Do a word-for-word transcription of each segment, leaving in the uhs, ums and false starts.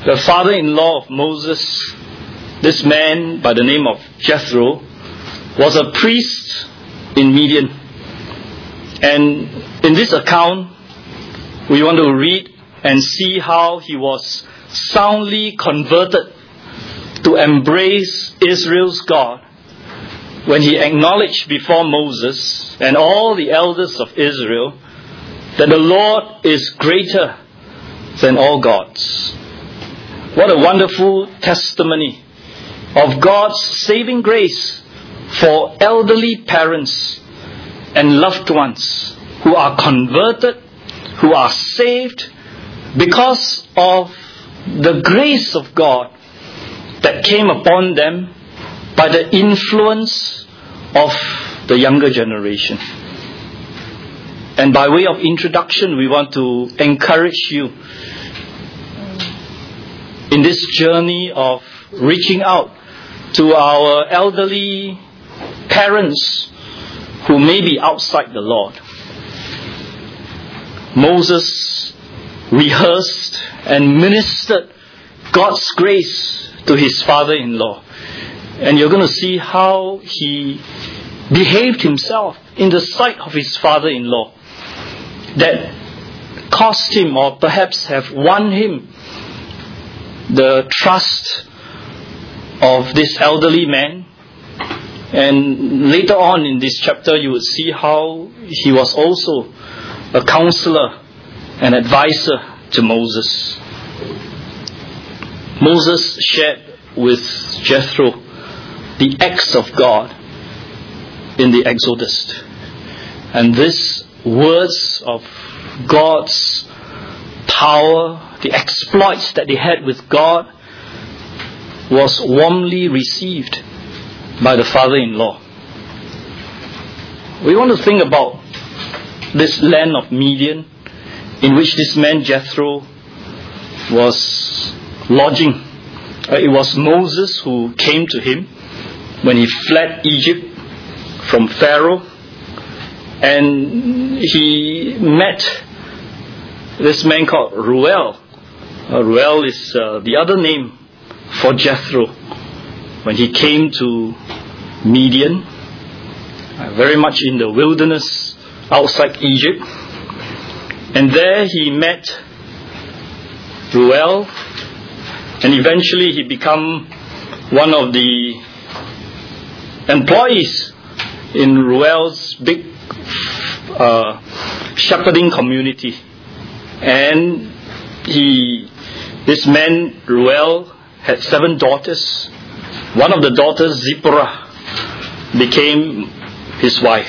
the father-in-law of Moses, this man by the name of Jethro, was a priest in Midian. And in this account, we want to read and see how he was soundly converted to embrace Israel's God when he acknowledged before Moses and all the elders of Israel that the Lord is greater than all gods. What a wonderful testimony of God's saving grace for elderly parents and loved ones who are converted, who are saved because of the grace of God that came upon them by the influence of the younger generation. And by way of introduction, we want to encourage you in this journey of reaching out to our elderly parents who may be outside the Lord. Moses rehearsed and ministered God's grace to his father-in-law. And you're going to see how he behaved himself in the sight of his father-in-law that cost him, or perhaps have won him, the trust of this elderly man. And later on in this chapter, you would see how he was also a counselor and advisor to Moses. Moses shared with Jethro the acts of God in the Exodus. And these words of God's power, the exploits that they had with God, was warmly received by the father-in-law. We want to think about this land of Midian in which this man Jethro was lodging. Uh, it was Moses who came to him when he fled Egypt from Pharaoh, and he met this man called Reuel. Uh, Reuel is uh, the other name for Jethro when he came to Midian, uh, very much in the wilderness outside Egypt. And there he met Reuel, and eventually he became one of the employees in Reuel's big uh, shepherding community. And he, this man Reuel, had seven daughters. One of the daughters, Zipporah, became his wife.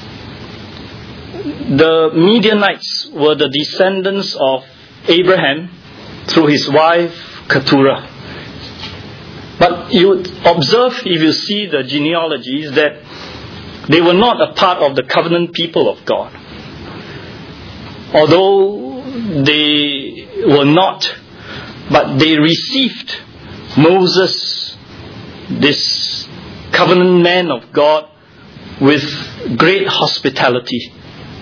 The Midianites were the descendants of Abraham through his wife Keturah. But you would observe, if you see the genealogies, that they were not a part of the covenant people of God. Although they were not, but they received Moses, this covenant man of God, with great hospitality.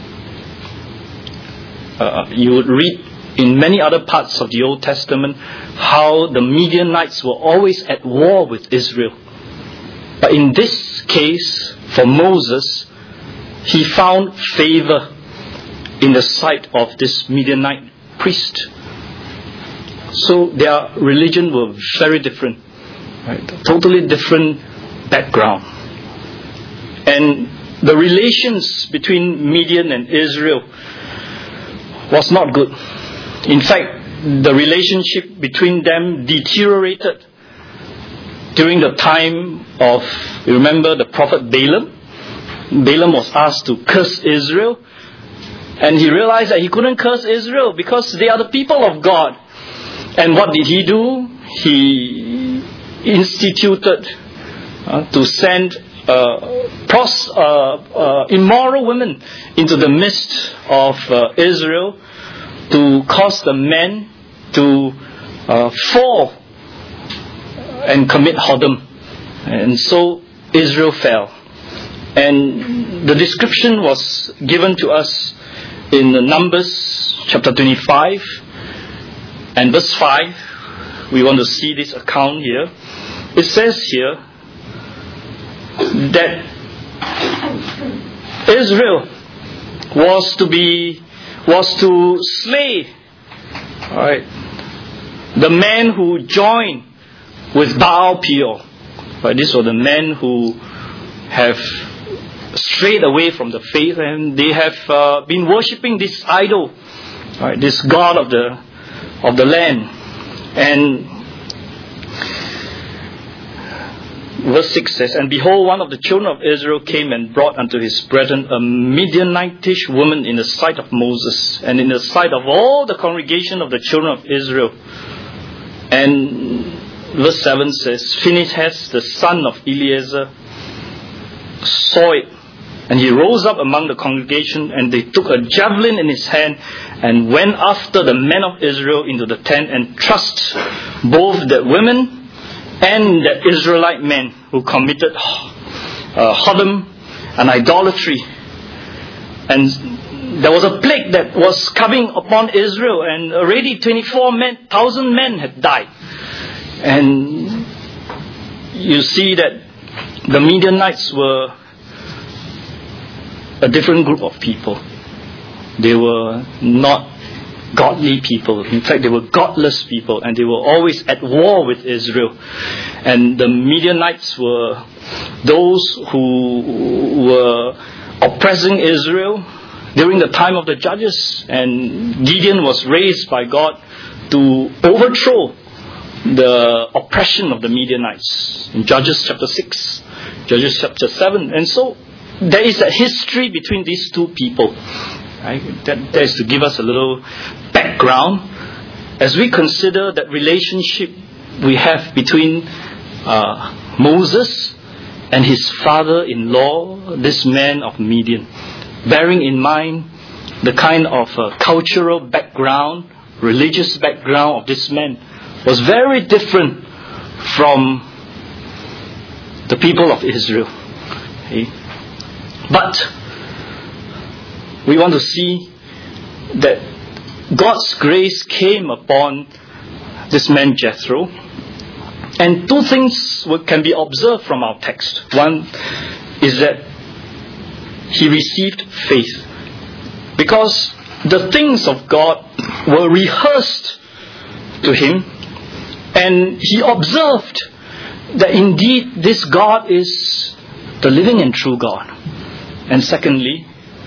Uh, you would read in many other parts of the Old Testament how the Midianites were always at war with Israel. But in this case, for Moses, he found favor in the sight of this Midianite priest. So their religion were very different, right? Totally different background. And the relations between Midian and Israel was not good. In fact, the relationship between them deteriorated during the time of, you remember the prophet Balaam? Balaam was asked to curse Israel, and he realized that he couldn't curse Israel because they are the people of God. And what did he do? He instituted uh, to send uh, pros, uh, uh, immoral women into the midst of uh, Israel to cause the men to uh, fall and commit whoredom. And so Israel fell. And the description was given to us in Numbers chapter twenty-five and verse five, we want to see this account here. It says here that Israel was to be was to slay, all right, the men who joined with Baal Peor. Right, these were the men who have strayed away from the faith, and they have uh, been worshipping this idol, right, this god of the of the land. And verse six says, "And behold, one of the children of Israel came and brought unto his brethren a Midianitish woman in the sight of Moses, and in the sight of all the congregation of the children of Israel." And verse seven says, "Phinehas, the son of Eleazar, saw it, and he rose up among the congregation, and they took a javelin in his hand, and went after the men of Israel into the tent, and thrust both the women and the Israelite men who committed uh, Hodom and idolatry." And there was a plague that was coming upon Israel, and already twenty-four thousand men had died. And you see that the Midianites were a different group of people. They were not godly people. In fact, they were godless people, and they were always at war with Israel. And the Midianites were those who were oppressing Israel during the time of the judges, and Gideon was raised by God to overthrow the oppression of the Midianites in Judges chapter six, Judges chapter seven. And so there is a history between these two people. Right? That, that is to give us a little background as we consider that relationship we have between uh, Moses and his father-in-law, this man of Midian, bearing in mind the kind of uh, cultural background, religious background of this man was very different from the people of Israel. Okay? But we want to see that God's grace came upon this man Jethro, and two things can be observed from our text. One is that he received faith, because the things of God were rehearsed to him, and he observed that indeed this God is the living and true God. And secondly,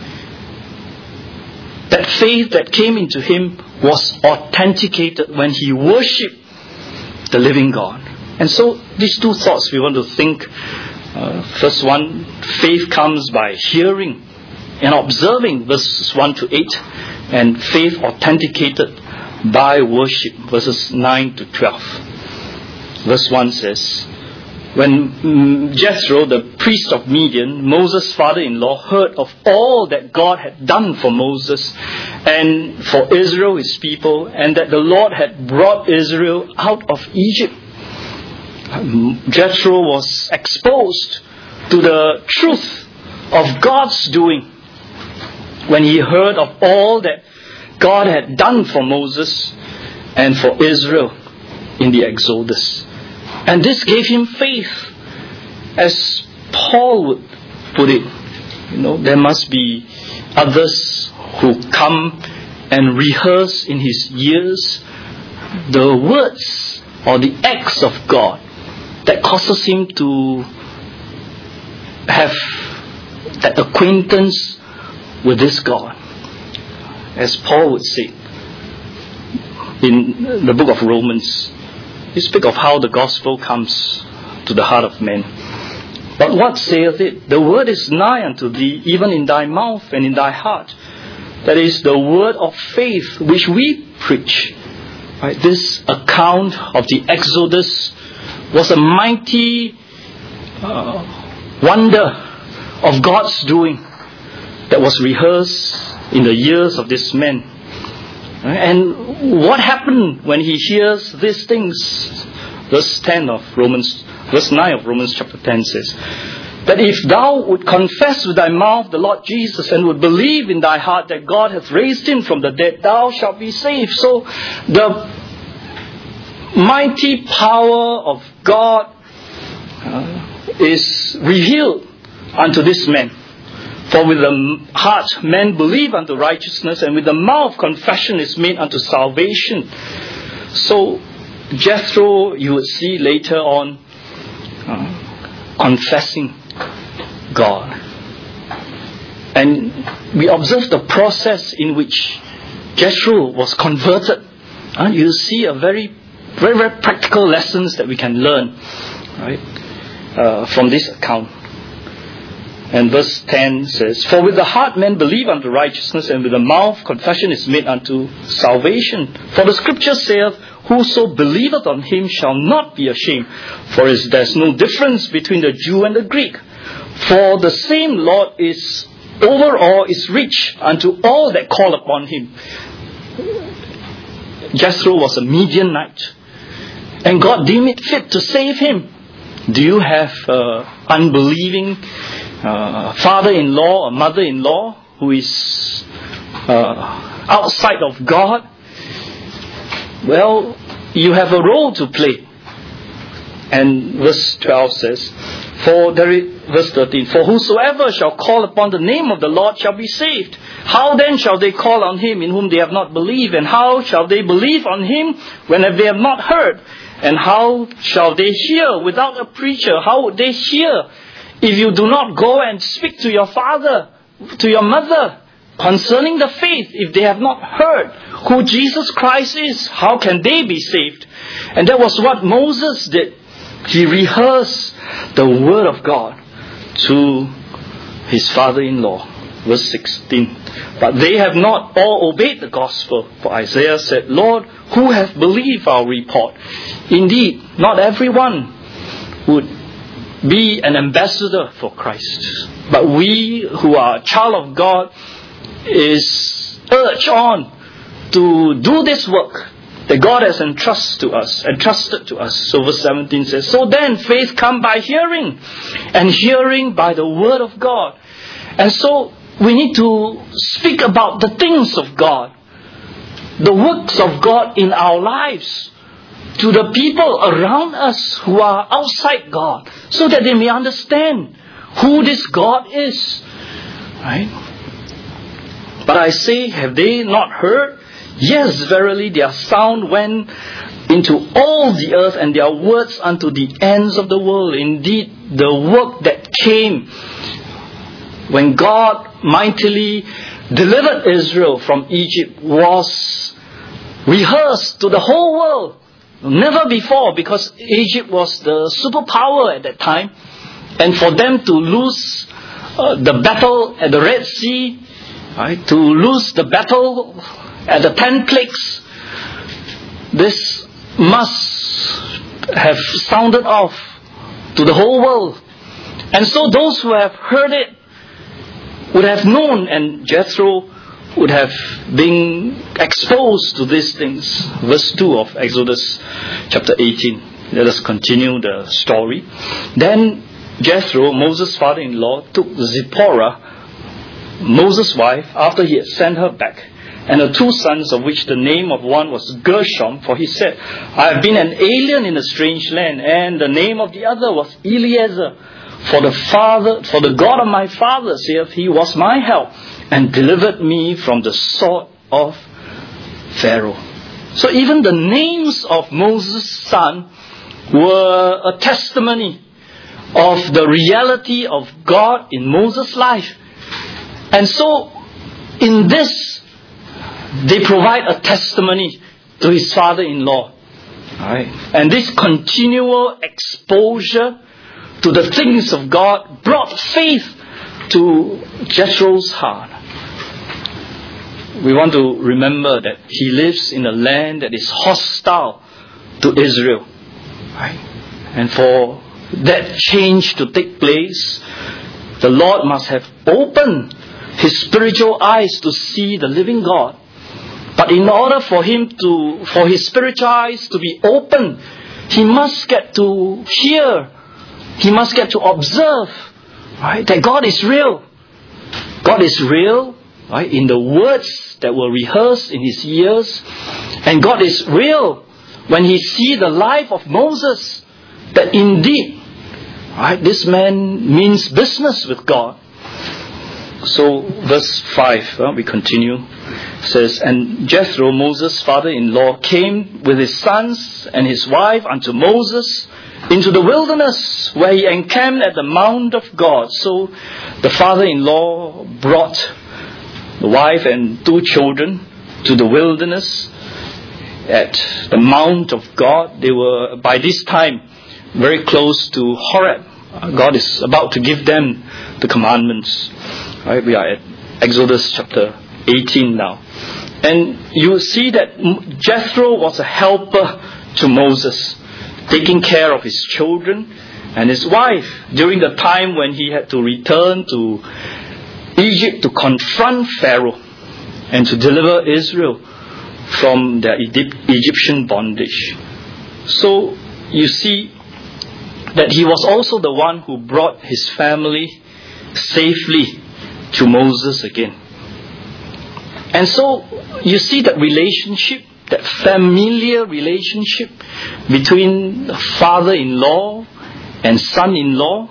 that faith that came into him was authenticated when he worshipped the living God. And so these two thoughts we want to think. Uh, first one, faith comes by hearing and observing, verses one to eight, and faith authenticated by worship, verses nine to twelve. Verse one says, "When Jethro, the priest of Midian, Moses' father-in-law, heard of all that God had done for Moses and for Israel, his people, and that the Lord had brought Israel out of Egypt," Jethro was exposed to the truth of God's doing when he heard of all that God had done for Moses and for Israel in the Exodus. And this gave him faith. As Paul would put it, you know, there must be others who come and rehearse in his ears the words or the acts of God that causes him to have that acquaintance with this God. As Paul would say in the book of Romans, he speaks of how the gospel comes to the heart of men. "But what saith it? The word is nigh unto thee, even in thy mouth and in thy heart." That is the word of faith which we preach. Right? This account of the Exodus was a mighty uh, wonder of God's doing that was rehearsed in the ears of this man. And what happened when he hears these things? Verse ten of Romans, verse nine of Romans chapter ten says, "That if thou would confess with thy mouth the Lord Jesus, and would believe in thy heart that God hath raised him from the dead, thou shalt be saved." So the mighty power of God uh, is revealed unto this man. For with the heart man believe unto righteousness, and with the mouth confession is made unto salvation. So Jethro, you would see later on, uh, confessing God. And we observe the process in which Jethro was converted. Uh, you see a very, very, very practical lessons that we can learn, right, uh, from this account. And verse ten says, For with the heart men believe unto righteousness, and with the mouth confession is made unto salvation. For the scripture saith, Whoso believeth on him shall not be ashamed. For there is no difference between the Jew and the Greek. For the same Lord is over all, is rich unto all that call upon him. Jethro was a Midianite, and God deemed it fit to save him. Do you have uh, unbelieving uh, father-in-law or mother-in-law who is uh, outside of God? Well, you have a role to play. And verse twelve says, For there is, verse thirteen, For whosoever shall call upon the name of the Lord shall be saved. How then shall they call on him in whom they have not believed? And how shall they believe on him when they have not heard? And how shall they hear without a preacher? How would they hear if you do not go and speak to your father, to your mother, concerning the faith? If they have not heard who Jesus Christ is, how can they be saved? And that was what Moses did. He rehearsed the word of God to his father-in-law. Verse sixteen. But they have not all obeyed the gospel. For Isaiah said, Lord, who hath believed our report? Indeed, not everyone would be an ambassador for Christ. But we who are a child of God is urged on to do this work that God has entrusted to us, entrusted to us. So verse seventeen says, So then faith come by hearing, and hearing by the word of God. And so we need to speak about the things of God, the works of God in our lives, to the people around us who are outside God, so that they may understand who this God is. Right? But I say, have they not heard? Yes, verily, their sound went into all the earth, and their words unto the ends of the world. Indeed, the work that came when God mightily delivered Israel from Egypt was rehearsed to the whole world. Never before, because Egypt was the superpower at that time. And for them to lose uh, the battle at the Red Sea, right, to lose the battle at the ten plagues, this must have sounded off to the whole world. And so those who have heard it would have known, and Jethro would have been exposed to these things. Verse two of Exodus chapter eighteen. Let us continue the story. Then Jethro, Moses' father-in-law, took Zipporah, Moses' wife, after he had sent her back, and her two sons, of which the name of one was Gershom, for he said, I have been an alien in a strange land, and the name of the other was Eliezer. For the Father, for the God of my father, saith he, was my help, and delivered me from the sword of Pharaoh. So even the names of Moses' son were a testimony of the reality of God in Moses' life. And so in this, they provide a testimony to his father-in-law. Alright. And this continual exposure to the things of God brought faith to Jethro's heart. We want to remember that he lives in a land that is hostile to Israel. Right? And for that change to take place, the Lord must have opened his spiritual eyes to see the living God. But in order for him to, for his spiritual eyes to be open, he must get to hear, he must get to observe, right, that God is real. God is real, right, in the words that were rehearsed in his ears. And God is real when he see the life of Moses, that indeed, right, this man means business with God. So verse five, uh, we continue. It says, and Jethro, Moses' father-in-law, came with his sons and his wife unto Moses into the wilderness, where he encamped at the mount of God. So the father-in-law brought the wife and two children to the wilderness at the mount of God. They were by this time very close to Horeb. God is about to give them the commandments. Right? We are at Exodus chapter eighteen now. And you see that Jethro was a helper to Moses, taking care of his children and his wife during the time when he had to return to Egypt to confront Pharaoh and to deliver Israel from their Egyptian bondage. So you see that he was also the one who brought his family safely to Moses again. And so you see that relationship, that familiar relationship between father-in-law and son-in-law.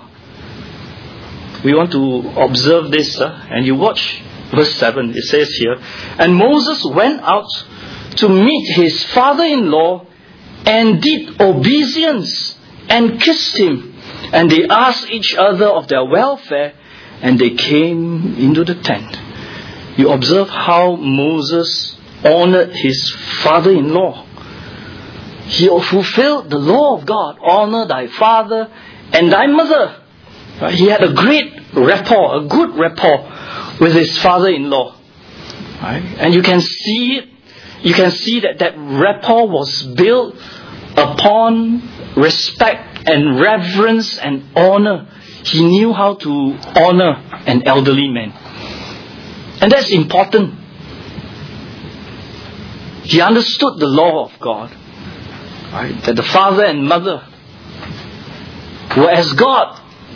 We want to observe this, uh, and you watch verse seven. It says here, and Moses went out to meet his father-in-law and did obeisance and kissed him. And they asked each other of their welfare, and they came into the tent. You observe how Moses honored his father-in-law. He fulfilled the law of God. Honor thy father and thy mother. Right? He had a great rapport, a good rapport with his father-in-law. Right? And you can see it. You can see that that rapport was built upon respect and reverence and honor. He knew how to honor an elderly man. And that's important. He understood the law of God. Right? That the father and mother were as God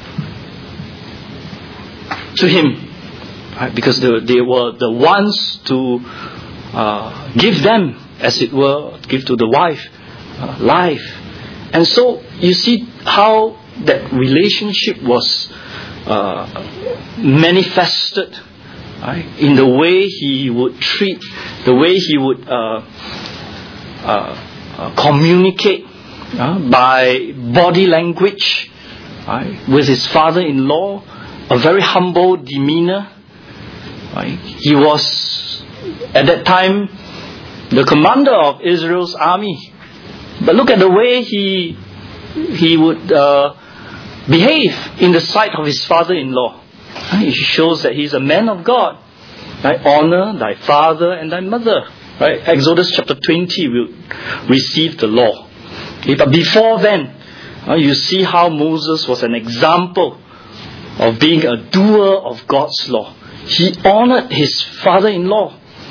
to him. Right? Because they, they were the ones to uh, give them, as it were, give to the wife, uh, life. And so you see how that relationship was uh, manifested. Right? In the way he would treat, the way he would uh, uh, uh, communicate uh, by body language, right? With his father-in-law, a very humble demeanor. Right? He was at that time the commander of Israel's army, but look at the way he he would uh, behave in the sight of his father-in-law. It shows that he's a man of God. Right? Honor thy father and thy mother. Right? Exodus chapter twenty will receive the law. Okay? But before then, uh, you see how Moses was an example of being a doer of God's law. He honored his father-in-law.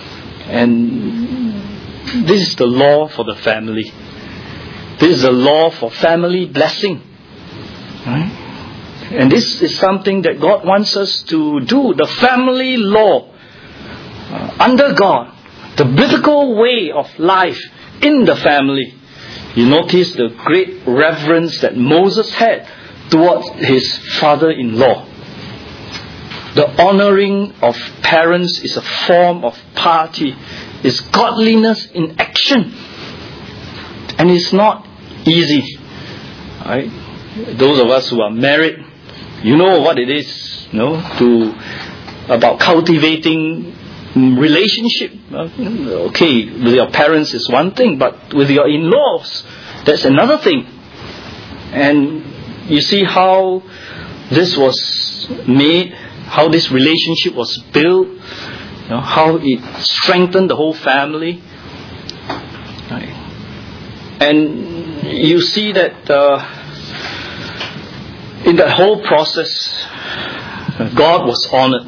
And this is the law for the family. This is the law for family blessing. Right? And this is something that God wants us to do. The family law uh, under God. The biblical way of life in the family. You notice the great reverence that Moses had towards his father-in-law. The honoring of parents is a form of piety. It's godliness in action. And it's not easy. Right? Those of us who are married, you know what it is, you know, to about cultivating relationship. Okay, with your parents is one thing, but with your in-laws, that's another thing. And you see how this was made, how this relationship was built, you know, how it strengthened the whole family. Right. And you see that uh, in that whole process, God was honored.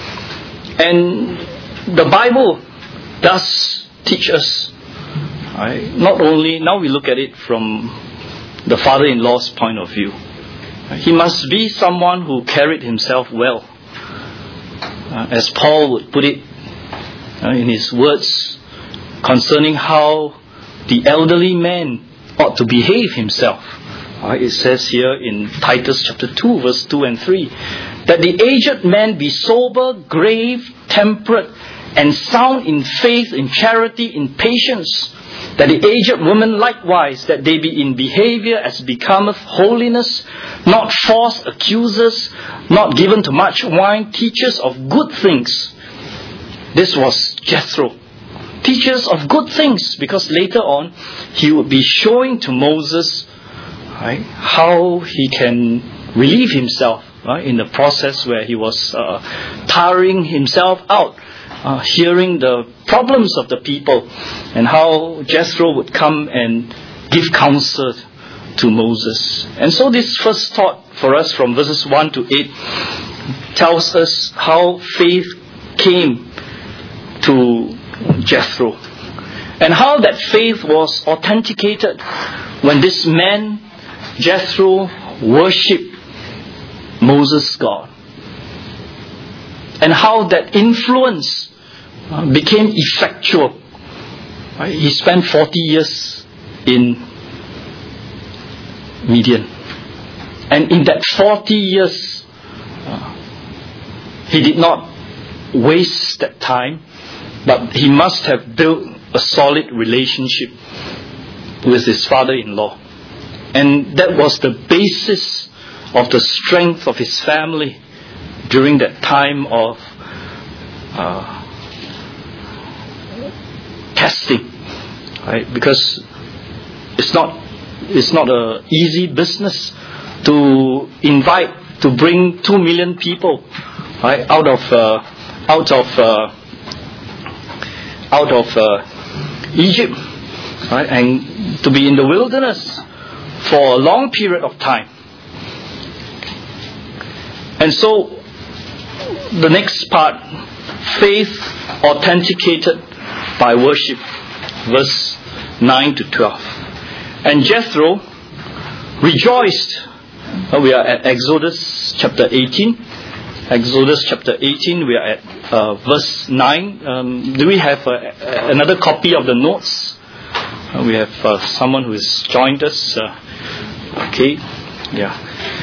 And the Bible does teach us, right? Not only, now we look at it from the father-in-law's point of view. He must be someone who carried himself well. Uh, as Paul would put it uh, in his words concerning how the elderly man ought to behave himself. Right? It says here in Titus chapter two, verse two and three, that the aged man be sober, grave, temperate, and sound in faith, in charity, in patience. That the aged woman likewise, that they be in behavior as becometh holiness, not false accusers, not given to much wine, teachers of good things. This was Jethro. Teachers of good things, because later on he would be showing to Moses, right, how he can relieve himself, right, in the process where he was uh, tiring himself out, uh, hearing the problems of the people, and how Jethro would come and give counsel to Moses. And so this first thought for us from verses one to eight tells us how faith came to Jethro, and how that faith was authenticated when this man Jethro worshipped Moses' God, and how that influence became effectual. Right? He spent forty years in Midian, and in that forty years uh, he did not waste that time, but he must have built a solid relationship with his father-in-law. And that was the basis of the strength of his family during that time of uh, testing. Right? Because it's not it's not an easy business to invite, to bring two million people, right, out of uh, out of uh, out of uh, Egypt, right, and to be in the wilderness for a long period of time. And so the next part, faith authenticated by worship, verse nine to twelve. And Jethro rejoiced. We are at Exodus chapter eighteen. Exodus chapter eighteen, we are at uh, verse nine. Um, do we have uh, another copy of the notes? Uh, we have uh, someone who has joined us. Uh, okay, yeah.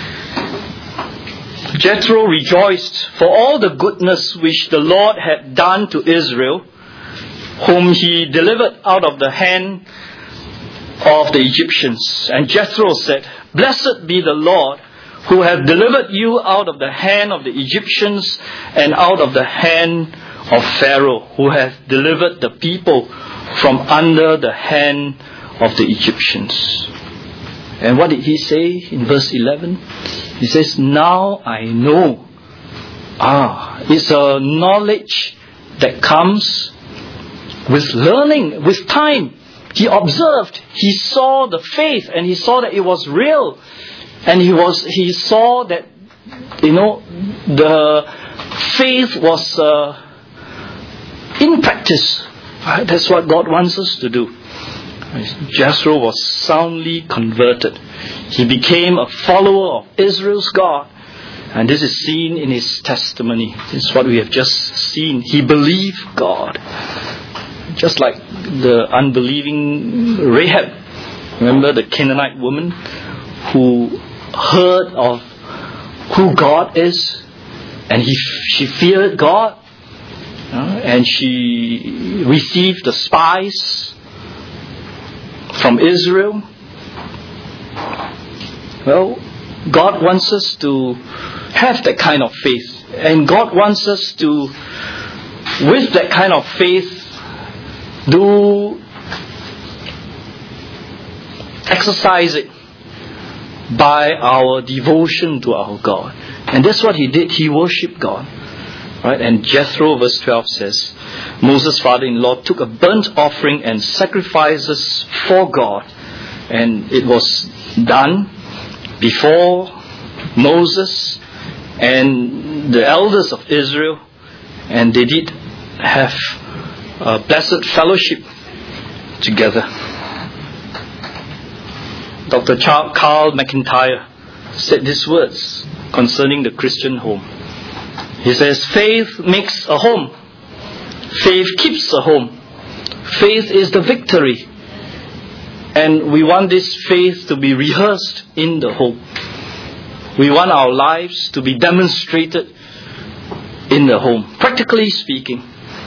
Jethro rejoiced for all the goodness which the Lord had done to Israel, whom he delivered out of the hand of the Egyptians. And Jethro said, "Blessed be the Lord, who hath delivered you out of the hand of the Egyptians and out of the hand of Pharaoh, who hath delivered the people from under the hand of the Egyptians." And what did he say in verse eleven? He says, "Now I know." Ah, it's a knowledge that comes with learning, with time. He observed, he saw the faith, and he saw that it was real. And he was he saw that, you know, the faith was uh, in practice. Right? That's what God wants us to do. Jethro was soundly converted. He became a follower of Israel's God. And this is seen in his testimony. This is what we have just seen. He believed God. Just like the unbelieving Rahab. Remember the Canaanite woman who heard of who God is, and he, she feared God, uh, and she received the spies from Israel. Well, God wants us to have that kind of faith, and God wants us to, with that kind of faith, do exercise it by our devotion to our God. And that's what he did. He worshipped God. Right? And Jethro, verse twelve says, Moses' father-in-law took a burnt offering and sacrifices for God. And it was done before Moses and the elders of Israel. And they did have a blessed fellowship together. Doctor Carl McIntyre said these words concerning the Christian home. He says, faith makes a home. Faith keeps a home. Faith is the victory. And we want this faith to be rehearsed in the home. We want our lives to be demonstrated in the home, practically speaking.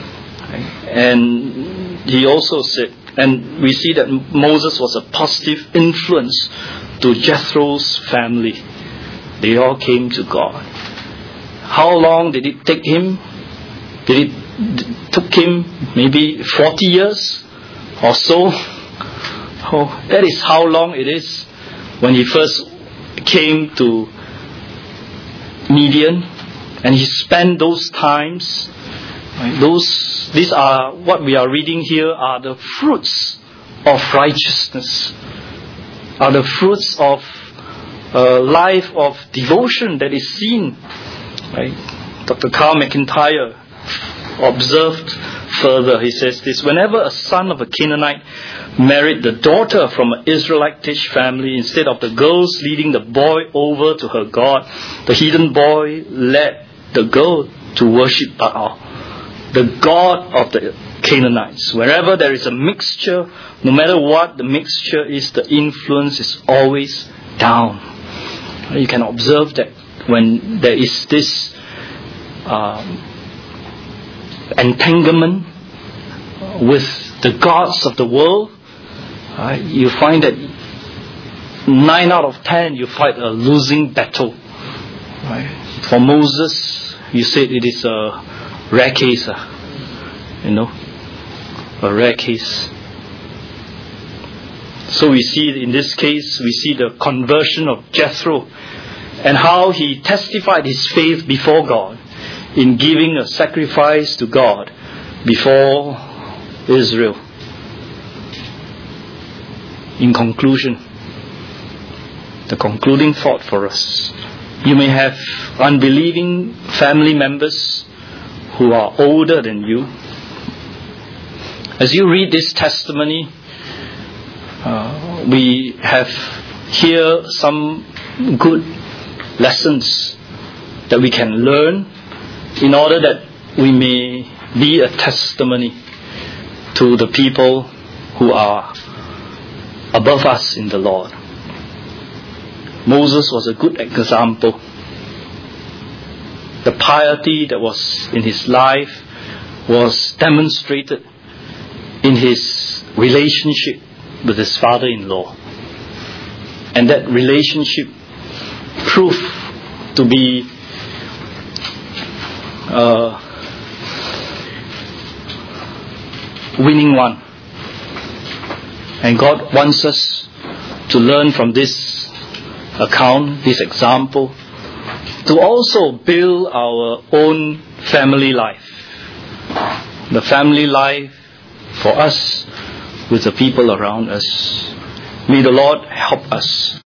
And he also said, and we see that Moses was a positive influence to Jethro's family. They all came to God. How long did it take him? Did it, it took him maybe forty years or so? Oh, that is how long it is when he first came to Midian, and he spent those times. Those, these are what we are reading here are the fruits of righteousness, are the fruits of a life of devotion that is seen. Right? Doctor Carl McIntyre observed further. He says this: whenever a son of a Canaanite married the daughter from an Israelitish family, instead of the girls leading the boy over to her god, the heathen boy led the girl to worship Baal, the god of the Canaanites. Wherever there is a mixture, no matter what the mixture is, the influence is always down. You can observe that when there is this um, entanglement with the gods of the world, uh, you find that nine out of ten you fight a losing battle. Right? For Moses, you said it is a rare case, uh, you know, a rare case. So we see in this case, we see the conversion of Jethro and how he testified his faith before God in giving a sacrifice to God before Israel. In conclusion, the concluding thought for us: you may have unbelieving family members who are older than you. As you read this testimony, uh, we have here some good lessons that we can learn in order that we may be a testimony to the people who are above us in the Lord. Moses was a good example. The piety that was in his life was demonstrated in his relationship with his father-in-law. And that relationship proved to be a winning one. And God wants us to learn from this account, this example, to also build our own family life. The family life for us with the people around us. May the Lord help us.